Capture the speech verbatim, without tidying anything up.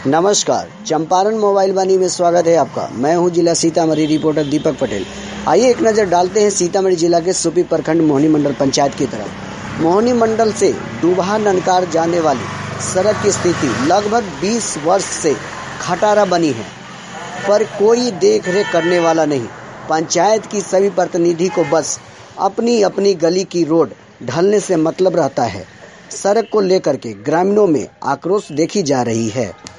नमस्कार, चंपारण मोबाइल वाणी में स्वागत है आपका। मैं हूं जिला सीतामढ़ी रिपोर्टर दीपक पटेल। आइए एक नज़र डालते हैं सीतामढ़ी जिला के सुपी प्रखंड मोहनी मंडल पंचायत की तरफ। मोहनी मंडल से डूबहा ननकार जाने वाली सड़क की स्थिति लगभग बीस वर्ष से खटारा बनी है, पर कोई देख रेख करने वाला नहीं। पंचायत की सभी प्रतिनिधि को बस अपनी अपनी गली की रोड ढलने से मतलब रहता है। सड़क को लेकर के ग्रामीणों में आक्रोश देखी जा रही है।